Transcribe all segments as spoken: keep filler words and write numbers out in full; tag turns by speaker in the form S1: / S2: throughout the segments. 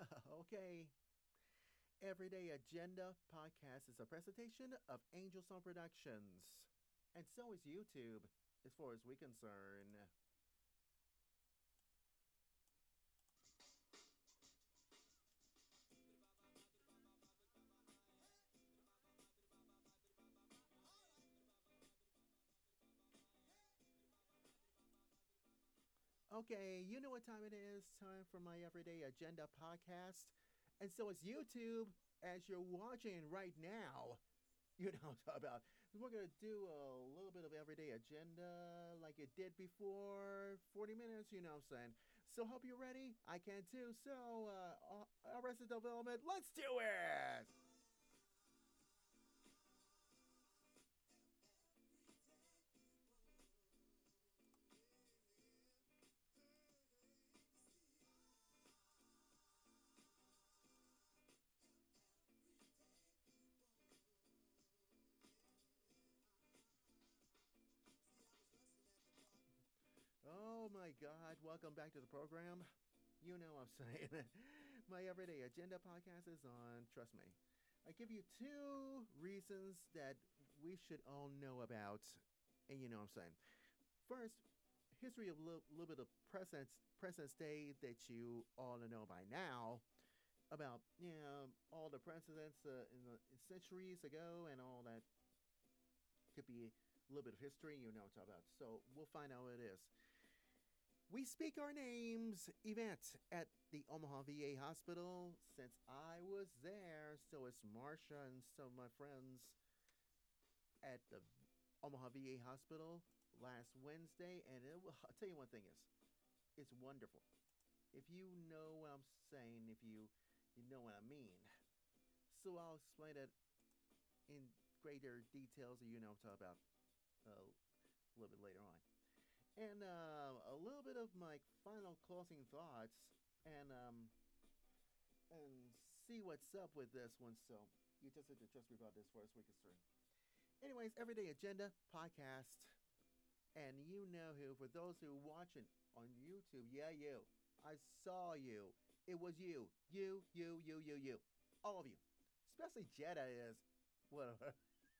S1: Okay. Everyday Agenda podcast is a presentation of Angel Song Productions. And so is YouTube, as far as we're concerned. Okay, you know what time it is. Time for my Everyday Agenda podcast. And so is YouTube, as you're watching right now. You know what I'm talking about. We're going to do a little bit of everyday agenda like it did before. forty minutes, you know what I'm saying. So hope you're ready. I can too. So, uh, Arrested Development, let's do it! Oh my God, welcome back to the program. You know what I'm saying. My Everyday Agenda podcast is on. Trust me. I give you two reasons that we should all know about. And you know what I'm saying. First, history of a little, little bit of present, present day that you all know by now about, you know, all the presidents uh, in the centuries ago and all that could be a little bit of history, you know what I'm talking about. So we'll find out what it is. We Speak Our Names event at the Omaha V A Hospital. Since I was there, so it's Marsha and some of my friends at the Omaha V A Hospital last Wednesday. And it will, I'll tell you one thing is, it's wonderful. If you know what I'm saying, if you you know what I mean. So I'll explain it in greater details, you know what I'm talking about uh, a little bit later on. And uh, a little bit of my final closing thoughts, and um, and see what's up with this one. So you just have to trust me about this for as we're concerned. Anyways, Everyday Agenda podcast, and you know who. For those who are watching on YouTube, yeah, you. I saw you. It was you. You, you, you, you, you. All of you. Especially Jetta is. Whatever.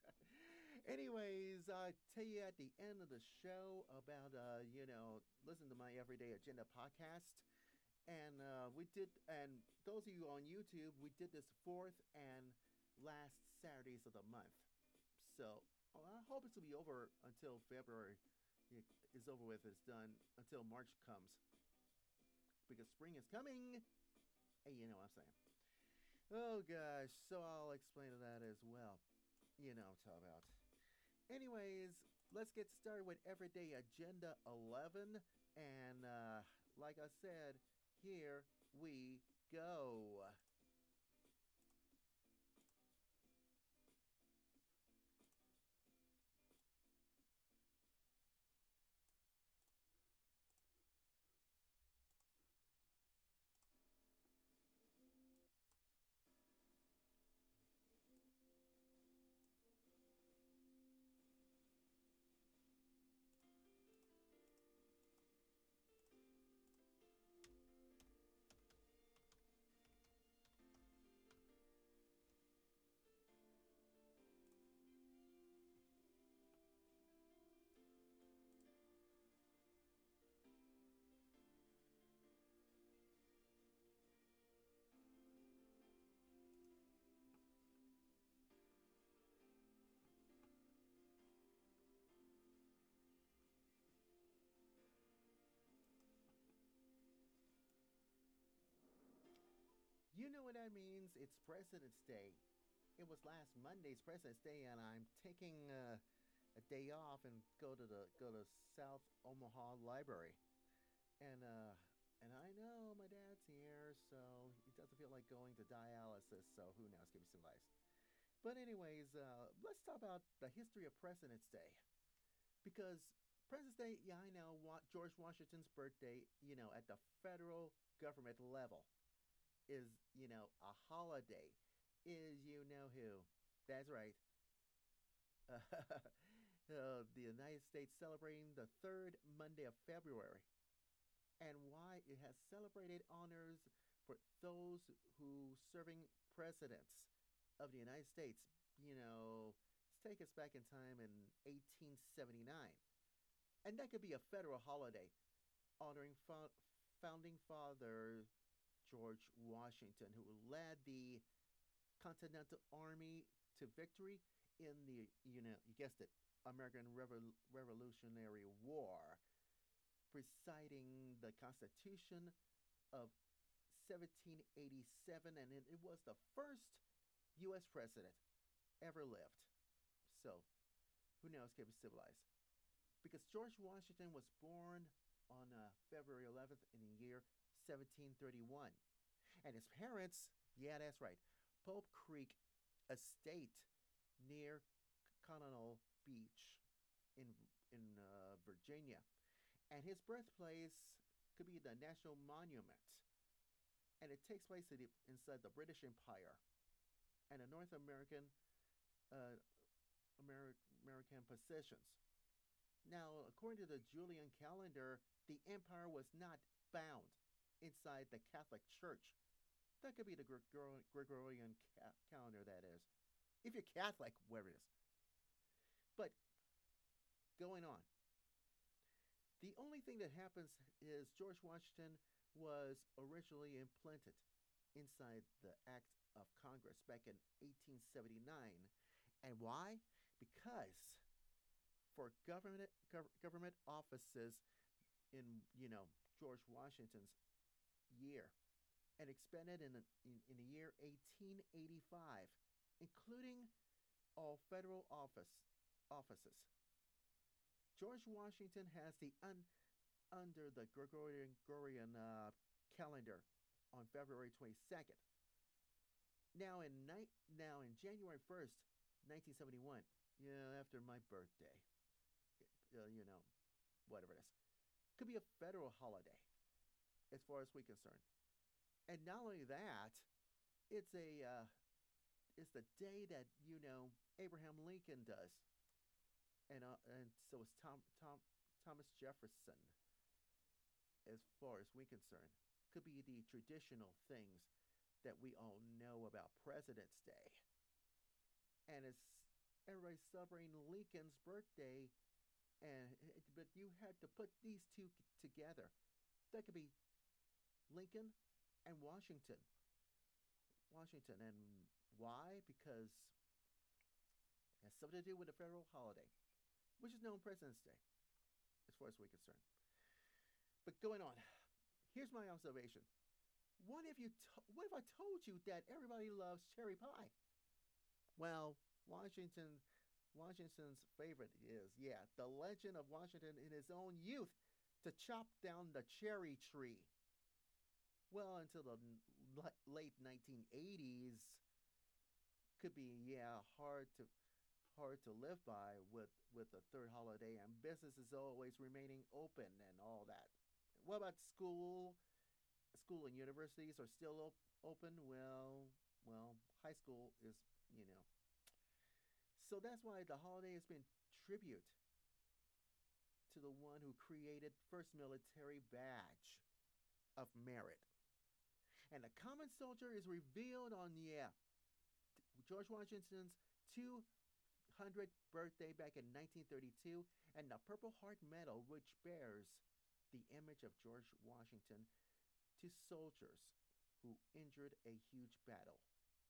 S1: Anyways, I tell you at the end of the show about, uh, you know, listen to my Everyday Agenda podcast. And uh, we did, and those of you on YouTube, we did this fourth and last Saturdays of the month. So oh, I hope it's to be over until February is over with. It's done until March comes because spring is coming. Hey, you know what I'm saying. Oh gosh, so I'll explain that as well. You know what I'm talking about. Anyways, let's get started with Everyday Agenda eleven. And uh, like I said, here we go. You know what that means? It's President's Day. It was last Monday's President's Day, and I'm taking uh, a day off and go to the go to South Omaha Library. And uh, and I know my dad's here, so he doesn't feel like going to dialysis. So who knows? Give me some advice. But anyways, uh, let's talk about the history of President's Day because President's Day, yeah, I know George Washington's birthday, you know, at the federal government level is, you know, a holiday. Is you know who? That's right. Uh, uh, the United States celebrating the third Monday of February. And why it has celebrated honors for those who serving presidents of the United States, you know, let's take us back in time in eighteen seventy-nine. And that could be a federal holiday honoring fo- founding father George Washington, who led the Continental Army to victory in the, you know, you guessed it, American Revol- Revolutionary War, presiding the Constitution of seventeen eighty-seven, and it, it was the first U S president ever lived. So, who knows, can be civilized. Because George Washington was born on uh, February eleventh in the year seventeen thirty-one. And his parents, yeah, that's right, Pope Creek Estate near Colonial Beach in, in uh, Virginia. And his birthplace could be the National Monument. And it takes place in the, inside the British Empire and the North American uh, Ameri- American possessions. Now, according to the Julian calendar, the empire was not bound inside the Catholic Church. That could be the Gregor- Gregorian ca- calendar, that is. If you're Catholic, whatever it is. But going on, the only thing that happens is George Washington was originally implanted inside the Act of Congress back in eighteen seventy-nine. And why? Because for government gov- government offices in, you know, George Washington's year, and expanded in, in, in the year eighteen eighty-five, including all federal office offices. George Washington has the un, under the Gregorian, Gregorian uh, calendar on February twenty-second. Now in ni- now in January first, nineteen seventy-one, you know, after my birthday, uh, you know, whatever it is, could be a federal holiday, as far as we're concerned. And not only that, it's a uh, it's the day that, you know, Abraham Lincoln does, and uh, and so is Tom Tom Thomas Jefferson. As far as we're concerned, could be the traditional things that we all know about President's Day, and it's everybody's celebrating Lincoln's birthday, and but you had to put these two together. That could be Lincoln and Washington. Washington, and why? Because it has something to do with a federal holiday, which is known President's Day, as far as we're concerned. But going on, here's my observation. What if you? To- what if I told you that everybody loves cherry pie? Well, Washington, Washington's favorite is, yeah, the legend of Washington in his own youth to chop down the cherry tree. Well, until the n- late nineteen eighties, could be, yeah, hard to hard to live by with with the third holiday and businesses always remaining open and all that. What about school? School and universities are still op- open. Well, well, high school is, you know. So that's why the holiday has been tribute to the one who created first military badge of merit. And the common soldier is revealed on, yeah, George Washington's two hundredth birthday back in nineteen thirty-two, and the Purple Heart Medal, which bears the image of George Washington to soldiers who injured a huge battle.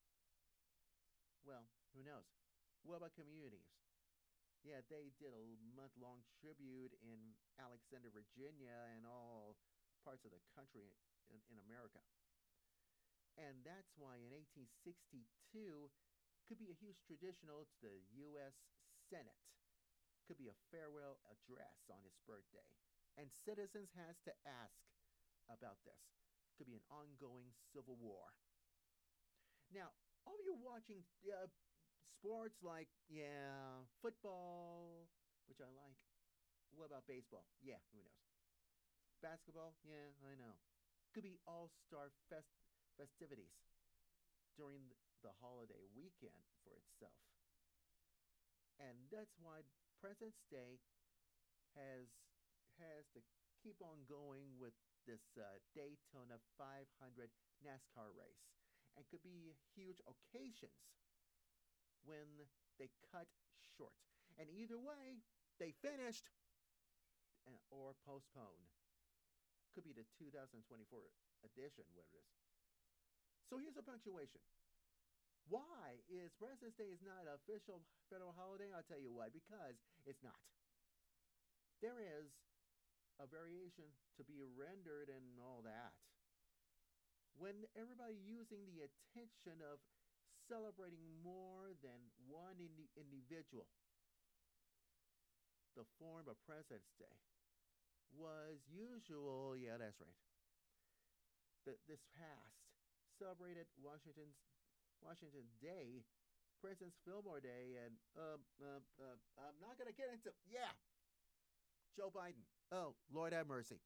S1: Well, who knows? What about communities? Yeah, they did a month-long tribute in Alexander, Virginia, and all parts of the country in, in America. And that's why in eighteen sixty-two could be a huge traditional to the U S Senate. Could be a farewell address on his birthday. And citizens has to ask about this. Could be an ongoing civil war. Now, all of you watching uh, sports like, yeah, football, which I like. What about baseball? Yeah, who knows? Basketball? Yeah, I know. Could be all-star fest- festivities during the holiday weekend for itself. And that's why President's Day has has to keep on going with this uh, Daytona five hundred NASCAR race, and could be huge occasions when they cut short. And either way, they finished uh, or postponed. Could be the two thousand twenty-four edition, whatever it is. So here's a punctuation. Why is President's Day is not an official federal holiday? I'll tell you why. Because it's not. There is a variation to be rendered and all that. When everybody using the attention of celebrating more than one indi- individual, the form of President's Day was usual. Yeah, that's right. The, this past celebrated Washington's Washington Day, President's Fillmore Day, and um, uh, uh, I'm not gonna get into yeah, Joe Biden. Oh, Lord have mercy.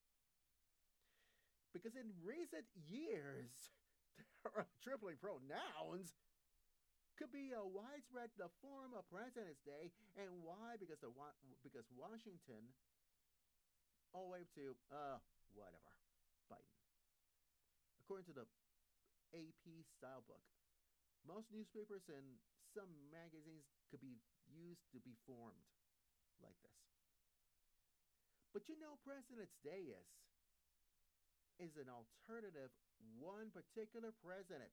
S1: Because in recent years, triply pronouns could be a widespread the form of President's Day, and why? Because the because Washington, all the way up to uh whatever, Biden. According to the A P style book, most newspapers and some magazines could be used to be formed like this. But you know, President's Day is is an alternative one particular president,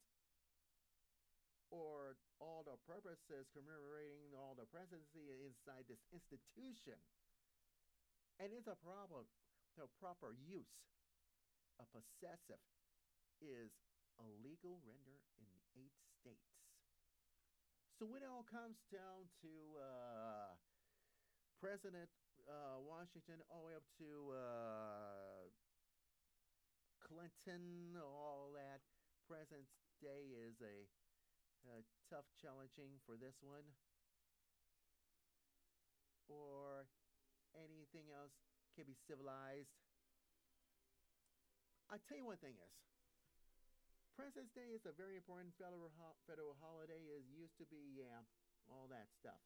S1: or all the purposes commemorating all the presidency inside this institution. And it's a proper, the proper use of possessive is a legal render in eight states. So when it all comes down to uh, President uh, Washington all the way up to uh, Clinton, all that, President's Day is a, a tough challenging for this one. Or anything else can be civilized. I'll tell you one thing is, President's Day is a very important federal ho- federal holiday. It used to be, yeah, all that stuff.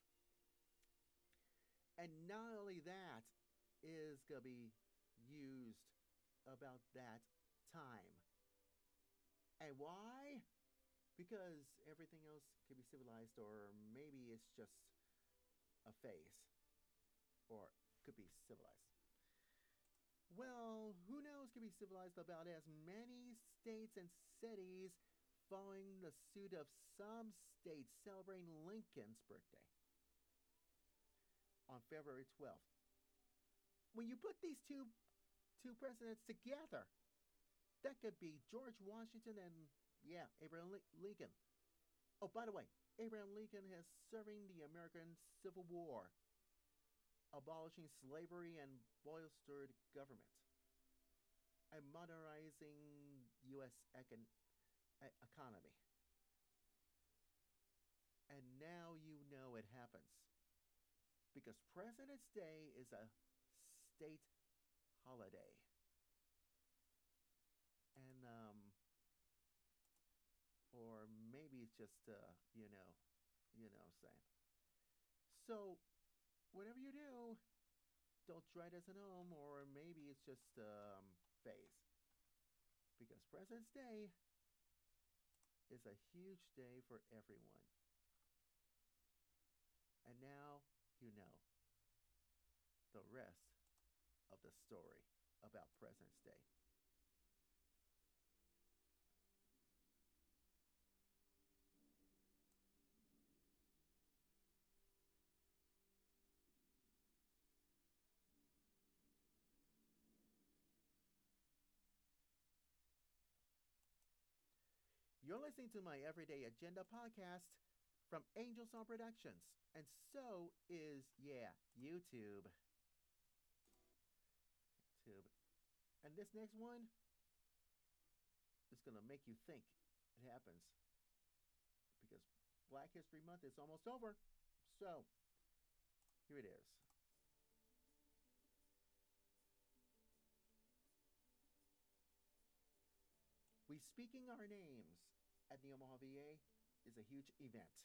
S1: And not only that is going to be used about that time. And why? Because everything else can be civilized, or maybe it's just a phase, or could be civilized. Well, who knows, could be civilized about as many states and cities following the suit of some states celebrating Lincoln's birthday on February twelfth. When you put these two two presidents together, that could be George Washington and, yeah, Abraham Lincoln. Oh, by the way, Abraham Lincoln has serving the American Civil War, abolishing slavery and bolstered government, and modernizing U S econ- economy. And now you know it happens. Because President's Day is a state holiday. And, um, or maybe it's just, uh, you know, you know, saying. So, whatever you do, don't try this at home, or maybe it's just um, phase. Because President's Day is a huge day for everyone. And now you know the rest of the story about President's Day. You're listening to my Everyday Agenda podcast from Angel Song Productions. And so is, yeah, YouTube. YouTube. And this next one is going to make you think it happens. Because Black History Month is almost over. So, here it is. We Speaking Our Names at the Omaha V A is a huge event.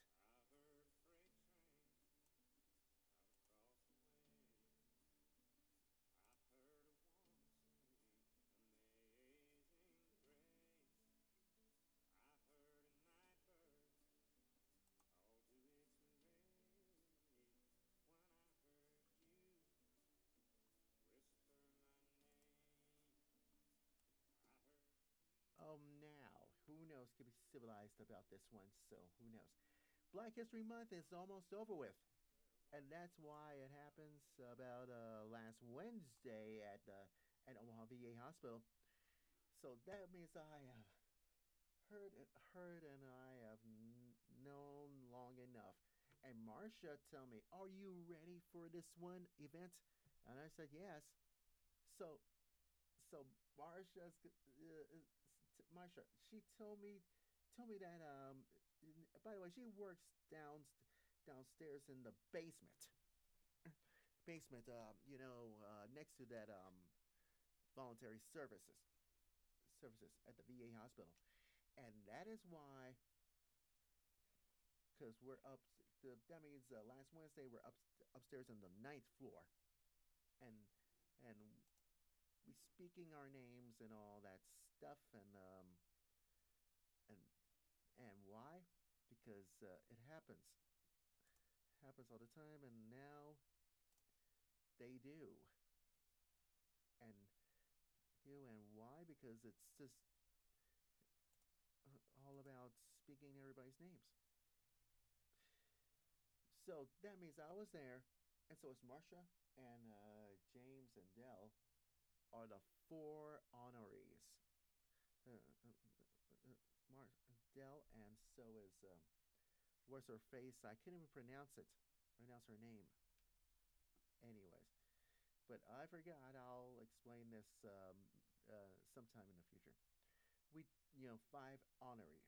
S1: knows, could be civilized about this one. So who knows? Black History Month is almost over with, and that's why it happens about uh, last Wednesday at the at Omaha V A Hospital. So that means I have heard heard and I have n- known long enough. And Marcia tell me, "Are you ready for this one event?" And I said, "Yes." So so Marcia's uh, uh, Marsha, she told me told me that um by the way, she works down downstairs in the basement. Basement um you know uh, next to that um voluntary services services at the V A hospital. And that is why, because we're up the, that means uh, last Wednesday we're up upstairs on the ninth floor, and and we speaking our names and all that stuff, and um and and why? Because uh, it happens happens all the time, and now they do, and do and why? Because it's just uh, all about speaking everybody's names. So that means I was there, and so it's Marcia and uh, James and Dell are the four honorees. Uh, uh, uh, uh, Mar- Dell, and so is um, what's her face? I can't even pronounce it. Pronounce her name. Anyways, but I forgot. I'll explain this um, uh, sometime in the future. We, you know, five honorees,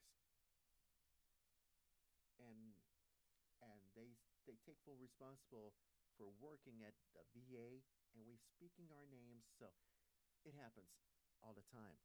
S1: and and they they take full responsible for working at the V A, and we speaking our names. So it happens all the time.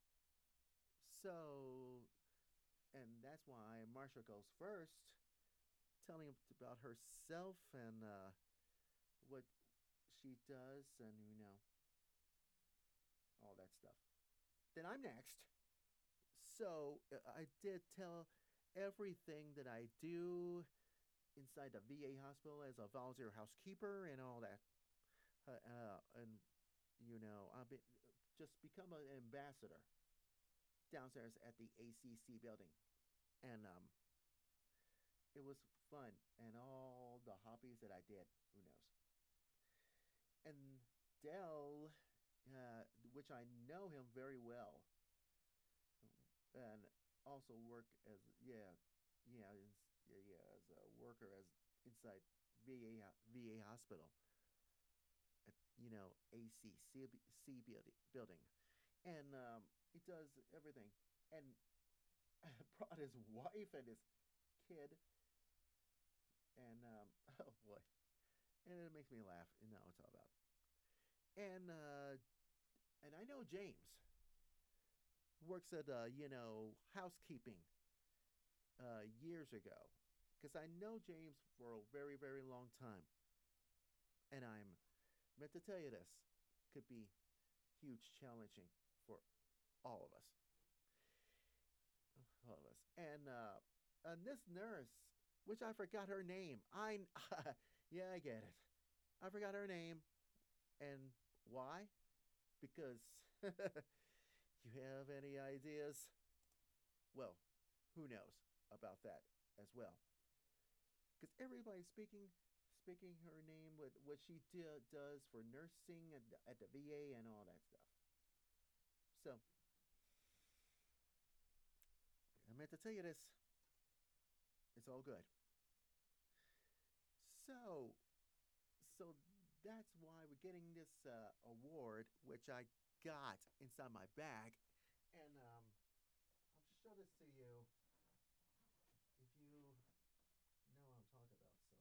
S1: So, and that's why Marsha goes first, telling about herself and uh, what she does, and you know all that stuff. Then I'm next. So uh, I did tell everything that I do inside the V A hospital as a volunteer housekeeper and all that. Uh, uh, and you know, I've been just become an ambassador downstairs at the A C C building, and um, it was fun and all the hobbies that I did. Who knows? And Dell, uh, which I know him very well, and also work as yeah, yeah, yeah, yeah as a worker as inside V A V A hospital at you know A C C C building building, and um, he does everything, and brought his wife and his kid, and um, oh boy, and it makes me laugh. You know what it's all about, and uh, and I know James works at uh, you know housekeeping uh, years ago, because I know James for a very very long time, and I'm meant to tell you this could be huge challenging for all of us, all of us, and uh, and this nurse, which I forgot her name. I yeah I get it. I forgot her name, and why? Because you have any ideas? Well, who knows about that as well? Because everybody's speaking speaking her name with what she do, does for nursing at the, at the V A and all that stuff. So I meant to tell you this. It's all good. So so that's why we're getting this uh, award, which I got inside my bag, and um, I'll show this to you if you know what I'm talking about. So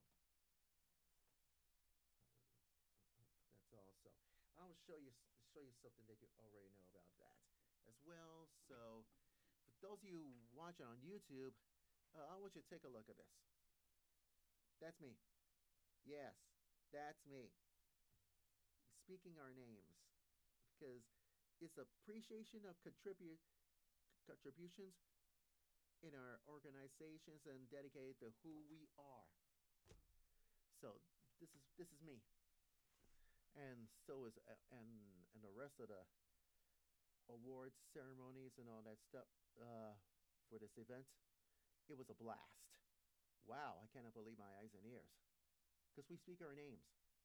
S1: that's all. So I will show you show you something that you already know about that as well. So for those of you watching on YouTube, uh, I want you to take a look at this. That's me. Yes, that's me. Speaking our names because it's appreciation of contribute contributions in our organizations and dedicated to who we are. So this is this is me, and so is uh, and and the rest of the awards ceremonies and all that stuff uh, for this event. It was a blast. Wow, I cannot believe my eyes and ears. Because we speak our names,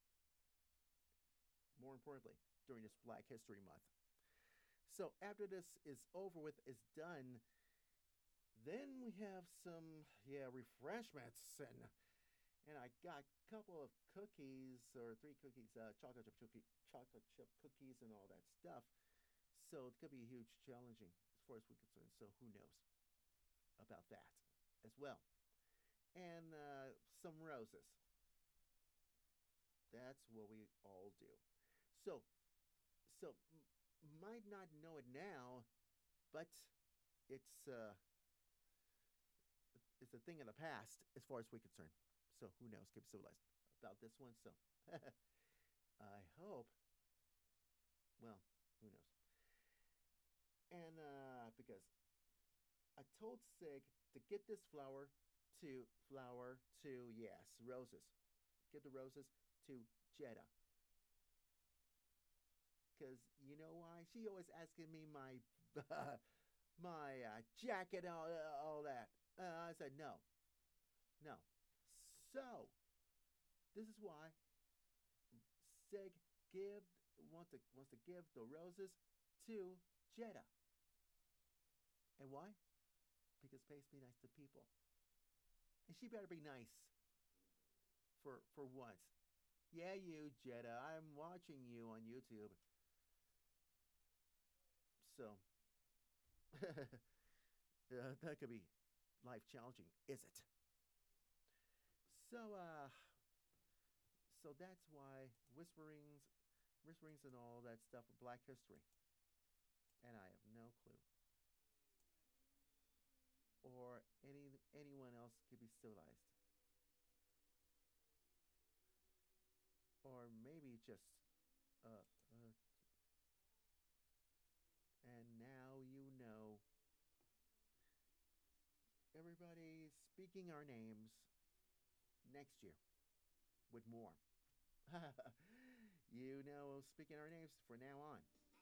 S1: more importantly, during this Black History Month. So after this is over with, is done, then we have some, yeah, refreshments. And and I got a couple of cookies, or three cookies, uh, chocolate chip cookie, chocolate chip cookies and all that stuff. So it could be a huge challenging as far as we're concerned. So who knows about that as well. And uh, some roses. That's what we all do. So, so m- might not know it now, but it's uh, it's a thing in the past as far as we're concerned. So who knows? Keep civilized about this one. So I hope. Well, who knows? And uh, because I told Sig to get this flower to flower to yes roses, get the roses to Jeddah. Because you know why? She always asking me my my uh, jacket, all all that. Uh, I said no, no. So this is why Sig give wants to wants to give the roses to Jeddah. And why? Because space be nice to people, and she better be nice for for once. Yeah, you Jeddah, I'm watching you on YouTube. So uh, that could be life challenging, is it? So uh, so that's why whisperings, whisperings, and all that stuff for Black History, and I have no clue. Or any anyone else could be civilized, or maybe just uh, uh and now you know everybody speaking our names next year with more. You know, speaking our names for now on.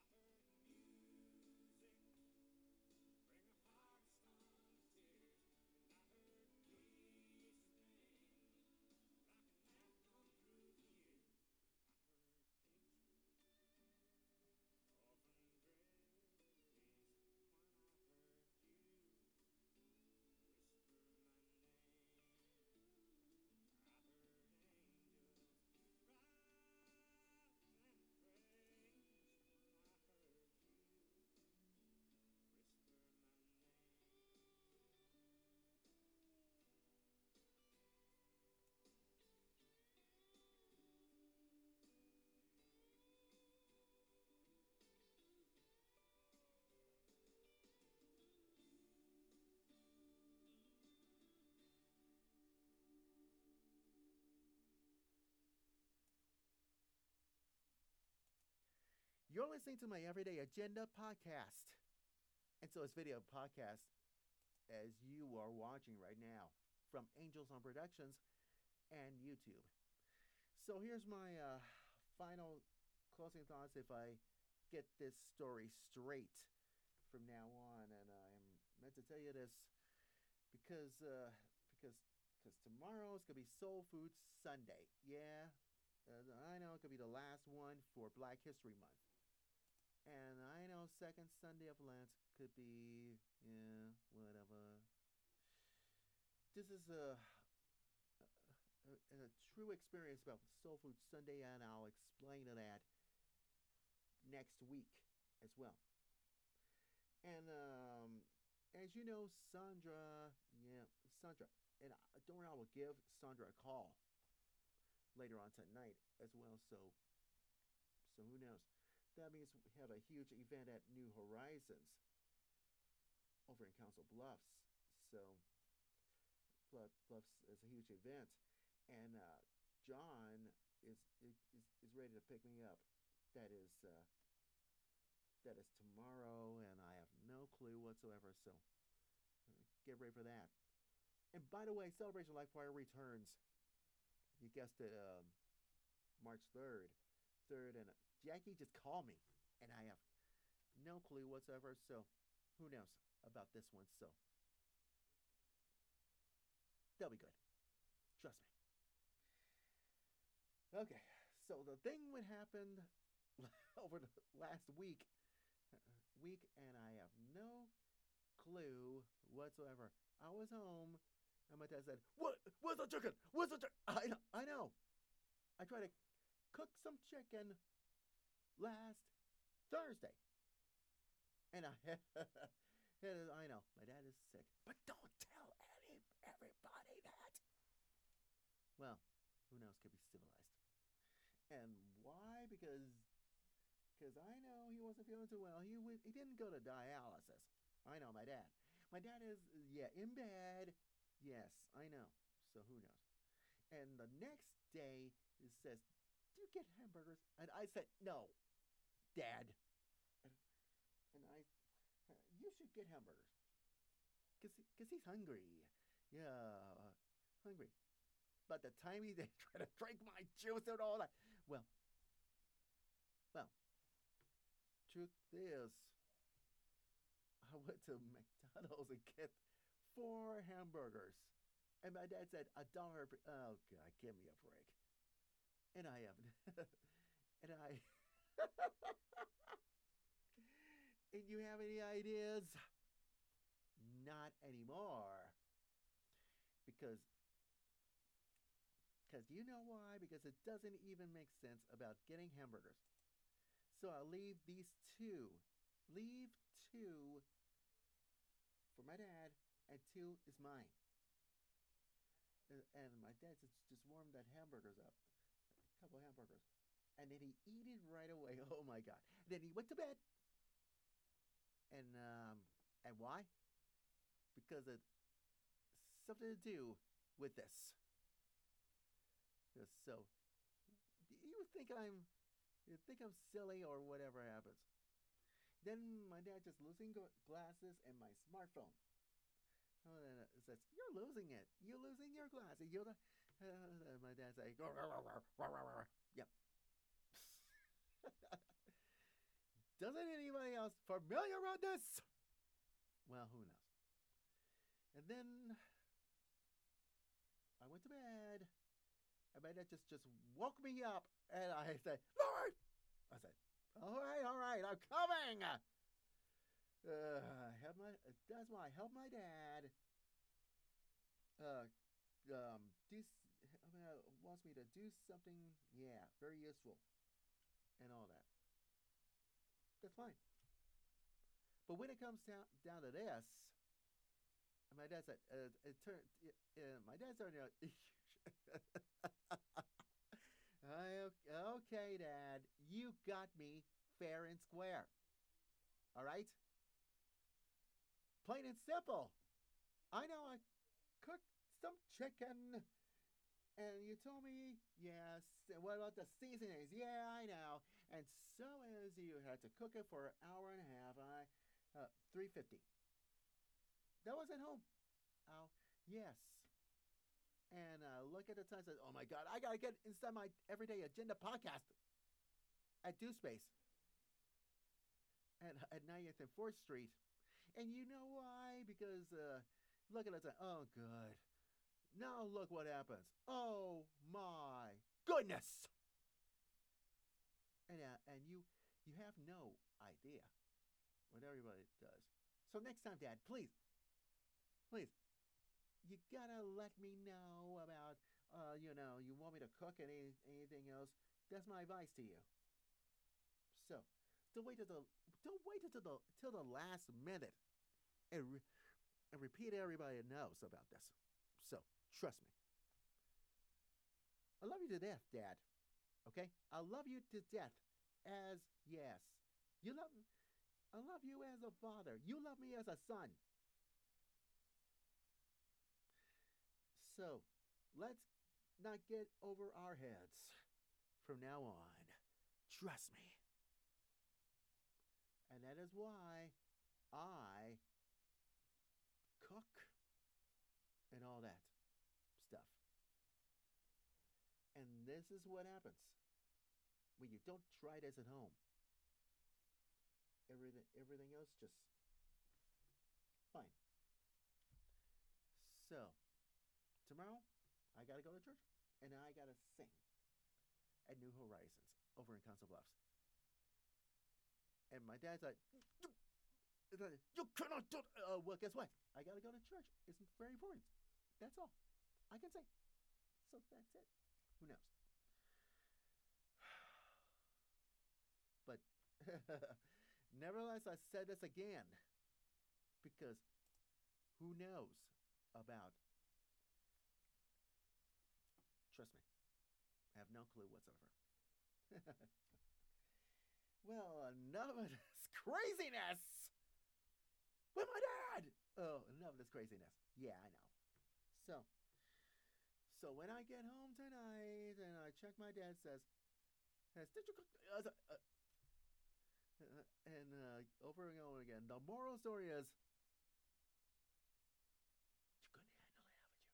S1: You're listening to my Everyday Agenda podcast. And so it's video podcast as you are watching right now from Angels on Productions and YouTube. So here's my uh, final closing thoughts if I get this story straight from now on. And I'm meant to tell you this because uh, because because tomorrow is going to be Soul Food Sunday. Yeah, uh, I know it could be the last one for Black History Month. And I know second Sunday of Lent could be, yeah, whatever. This is a, a, a true experience about Soul Food Sunday, and I'll explain that next week as well. And um, as you know, Sandra, yeah, Sandra, and I, don't worry, I will give Sandra a call later on tonight as well. So, so who knows? That means we have a huge event at New Horizons over in Council Bluffs. So Bluffs is a huge event, and uh, John is, is is ready to pick me up. That is uh, that is tomorrow, and I have no clue whatsoever. So uh, get ready for that. And by the way, Celebration Life Choir returns. You guessed it, um, March third. Third, and Jackie just called me, and I have no clue whatsoever. So, who knows about this one? So, They'll be good. Trust me. Okay, so the thing what happened over the last week, week, and I have no clue whatsoever. I was home, and my dad said, "What? Where's the chicken? Where's the chicken?" I know. I know. I tried to cook some chicken last Thursday, and I, I know my dad is sick, but don't tell any everybody that. Well, who knows? Could be civilized. And why? Because because I know he wasn't feeling too well. He w- he didn't go to dialysis. I know my dad. My dad is yeah in bed. Yes, I know. So who knows? And the next day he says, "Do you get hamburgers?" And I said, "No, Dad." And, and I, you should get hamburgers, cause cause he's hungry. Yeah, hungry. But the time he they try to drink my juice and all that. Well, well, truth is, I went to McDonald's and get four hamburgers. And my dad said, a dollar. Per- oh, God, give me a break. And I have, and I, and you have any ideas? Not anymore. Because, because you know why? Because it doesn't even make sense about getting hamburgers. So I'll leave these two. Leave two for my dad, and two is mine. And my dad just, just warmed that hamburgers up, a couple of hamburgers. And then he eat it right away. Oh my God. And then he went to bed. And um, and why? Because it's something to do with this. So you think I'm you think I'm silly or whatever happens. Then my dad just losing glasses and my smartphone. Oh, and it says, "You're losing it. You're losing your glasses." You're the, uh, my dad's like, "Rah, rah, rah, rah, rah, rah." Yep. Doesn't anybody else familiar with this? Well, who knows? And then I went to bed, and my dad just just woke me up, and I said, "Lord," I said, "All right, all right, I'm coming." Uh, help my that's why I help my dad. Uh, um, do uh, wants me to do something. Yeah, very useful, and all that. That's fine. But when it comes down down to this, my dad said, uh, "It turned." Uh, my dad started. I, okay, Dad, you got me fair and square. All right. Plain and simple. I know I cooked some chicken, and you told me, yes. What about the seasonings? Yeah, I know. And so as you had to cook it for an hour and a half, I uh, three fifty. That was at home. Oh, yes. And uh, look at the time. Says, "Oh my God, I gotta get inside my everyday agenda podcast at Do Space at at ninetieth and Fourth Street." And you know why? Because uh, look at the time. Oh, good. Now look what happens. Oh my goodness! And uh, and you you have no idea what everybody does. So next time, Dad, please, please, you gotta let me know about. Uh, you know, you want me to cook any anything else? That's my advice to you. So, don't wait till the don't wait until the till the last minute, and re- and repeat everybody knows about this. So trust me. I love you to death, Dad. Okay? I love you to death. As yes. You love I love you as a father. You love me as a son. So let's not get over our heads from now on. Trust me. And that is why I cook and all that stuff. And this is what happens when you don't try this at home. Everything, everything else just fine. So, gotta go to church, and I gotta sing at New Horizons over in Council Bluffs. And my dad's like, you cannot do. Uh, well, guess what? I gotta go to church. It's very important. That's all I can say. So that's it. Who knows? But nevertheless, I said this again because who knows about? Trust me, I have no clue whatsoever. Well, enough of this craziness with my dad. Oh, enough of this craziness. Yeah, I know. So, so when I get home tonight and I check, my dad says, "Has did you cook?" Uh, uh, uh, and uh, over and over again, the moral story is, you couldn't handle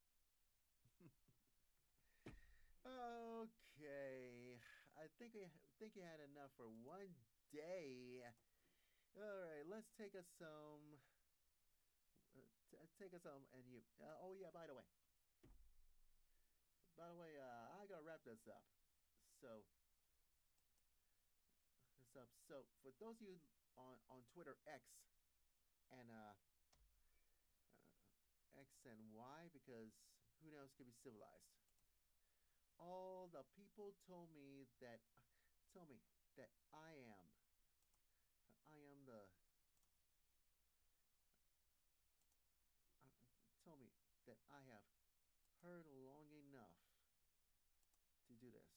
S1: it, haven't you? Okay, I think I think you had enough for one day. All right, let's take us some. Uh, t- take us home, and you. Uh, oh yeah, by the way. By the way, uh, I gotta wrap this up. So, this up. So for those of you on on Twitter X, and uh, uh, X and Y, because who knows, could be civilized. All the people told me that, told me that I am, I am the. Uh, told me that I have heard long enough to do this.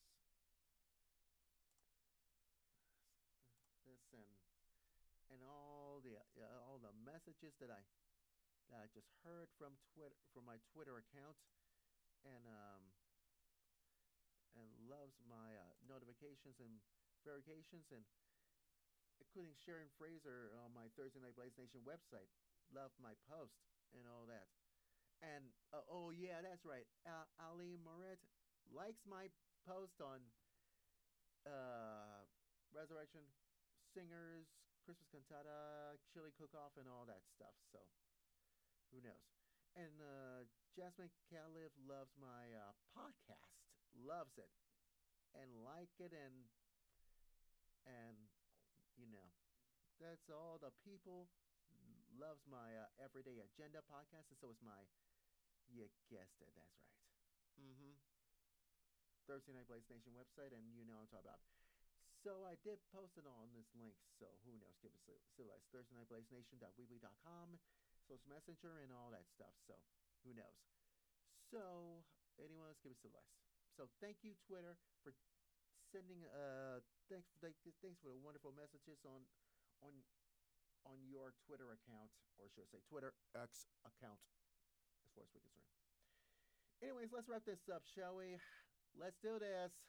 S1: This and and all the uh, all the messages that I that I just heard from Twitter, from my Twitter account, and um and loves my uh, notifications and verifications, and including Sharon Fraser on my Thursday Night Blaze Nation website. Love my post and all that. And uh, oh yeah, that's right. Uh, Ali Moret likes my post on uh, Resurrection Singers, Christmas Cantata, Chili Cook-Off, and all that stuff. So who knows? And uh, Jasmine Calif loves my uh, podcast, loves it, and like it, and and you know, that's all the people loves my uh, Everyday Agenda podcast, and so is my. You guessed it, that's right. Mm-hmm. Thursday Night Blaze Nation website, and you know what I'm talking about. So I did post it on this link, so who knows? Give it civilized. Thursday Night Blaze Nation dot weebly dot com, social messenger, and all that stuff. So who knows? So anyone else give it civilized. So thank you, Twitter, for sending uh thanks for thanks for the wonderful messages on on on your Twitter account, or should I say Twitter X account, as far as we're concerned. Anyways, let's wrap this up, shall we? Let's do this.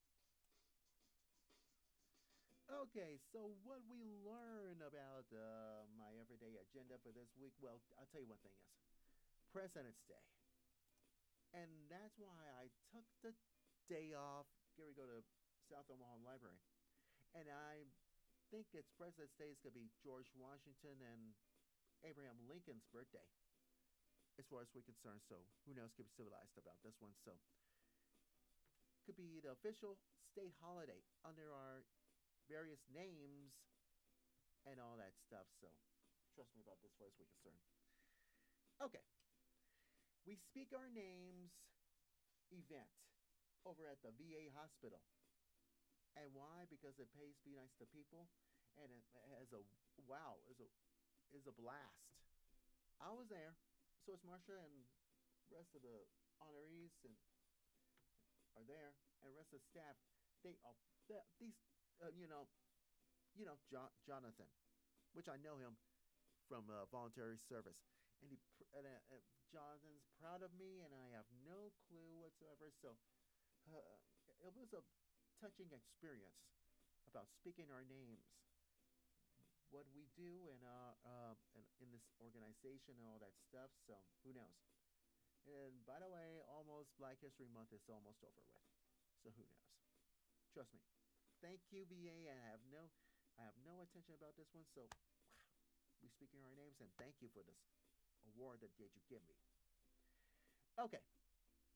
S1: Okay, so what we learn about uh, my everyday agenda for this week, well, I'll tell you one thing is President's Day. And that's why I took the day off, get ready to go to South Omaha Library. And I think it's President's Day is going to be George Washington and Abraham Lincoln's birthday, as far as we're concerned. So who knows, could be civilized about this one. So could be the official state holiday under our various names and all that stuff. So trust me about this, as far as we're concerned. Okay. We speak our names event over at the V A hospital. And why? Because it pays to be nice to people, and it has a wow, is a is a blast. I was there, so it's Marsha and rest of the honorees and are there, and rest of the staff. They are these, uh, you know, you know, John, Jonathan, which I know him from uh, voluntary service, and he and, uh, Jonathan's proud of me, and I have no clue whatsoever. So uh, it was a touching experience about speaking our names, what we do, and uh, uh, in, in this organization and all that stuff. So who knows? And by the way, almost Black History Month is almost over with. So who knows? Trust me. Thank you, V A. And I have no, I have no attention about this one. So we speaking our names, and thank you for this award that did you give me. Okay.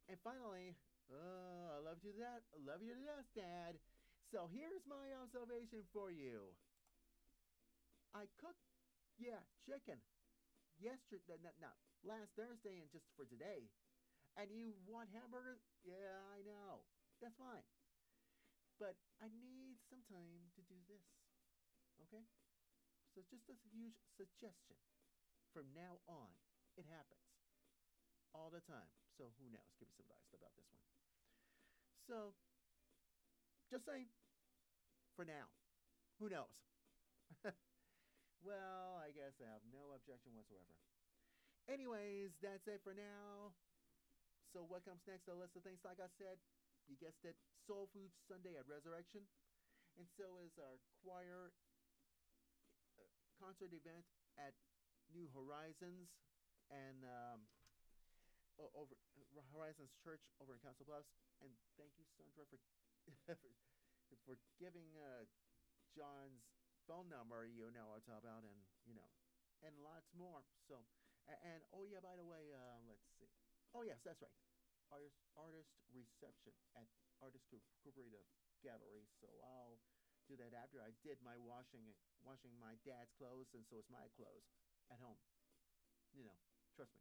S1: And finally, uh, I love you to death. I love you to death, Dad. So here's my observation for you. I cooked, yeah, chicken yesterday, not, not last Thursday, and just for today. And you want hamburgers? Yeah, I know. That's fine. But I need some time to do this. Okay? So just a huge suggestion. From now on, it happens all the time. So who knows? Give me some advice about this one. So just saying, for now. Who knows? Well, I guess I have no objection whatsoever. Anyways, that's it for now. So what comes next? A list of things, like I said, you guessed it, Soul Food Sunday at Resurrection. And so is our choir uh, concert event at New Horizons and um, over uh, Horizons Church over in Council Bluffs. And thank you, Sandra, for for, for giving uh, John's phone number. You know what I'm talking about, and you know, and lots more. So, and, and oh yeah, by the way, uh, let's see. Oh yes, that's right. Artist artist reception at Artist Co- Cooperative Gallery. So I'll do that after I did my washing washing my dad's clothes, and so it's my clothes at home. You know, trust me.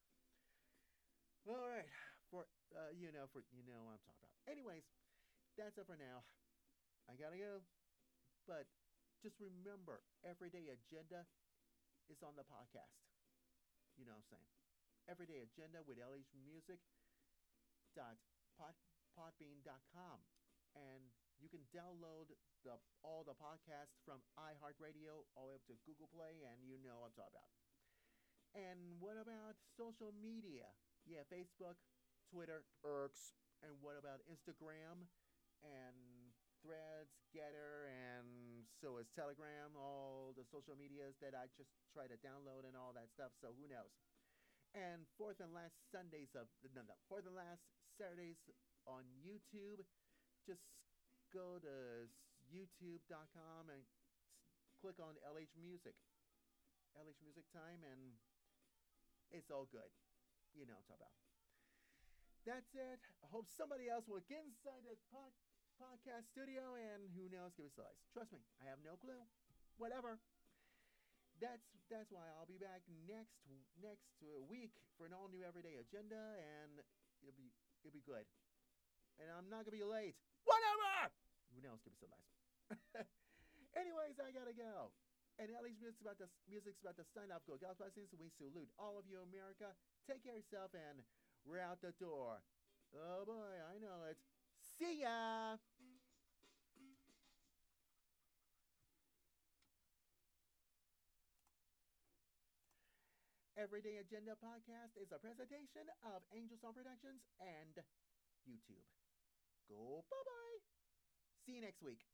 S1: All right, for uh, you know, for you know what I'm talking about. Anyways, that's it for now. I gotta go, but just remember, Everyday Agenda is on the podcast. You know what I'm saying? Everyday Agenda with L H Music dot podbean dot com, and you can download the all the podcasts from iHeartRadio all the way up to Google Play, and you know what I'm talking about. And what about social media? Yeah, Facebook, Twitter, X, and what about Instagram and Threads, Getter, and so is Telegram, all the social medias that I just try to download and all that stuff, so who knows. And fourth and last Sundays of, no, no, fourth and last Saturdays on YouTube, just go to youtube dot com and click on L H Music. L H Music Time, and it's all good. You know what I'm talking about. That's it. I hope somebody else will get inside the pod- podcast studio, and who knows, give us a slice. Trust me, I have no clue. Whatever. That's that's why I'll be back next next week for an all new Everyday Agenda, and it'll be it'll be good. And I'm not gonna be late. Whatever. Who knows? Give us a slice. Anyways, I gotta go. And at least music's about the music's about to sign off. Go, God's blessings. We salute all of you, America. Take care of yourself, and we're out the door. Oh boy, I know it. See ya. Everyday Agenda Podcast is a presentation of Angel Song Productions and YouTube. Go bye bye. See you next week.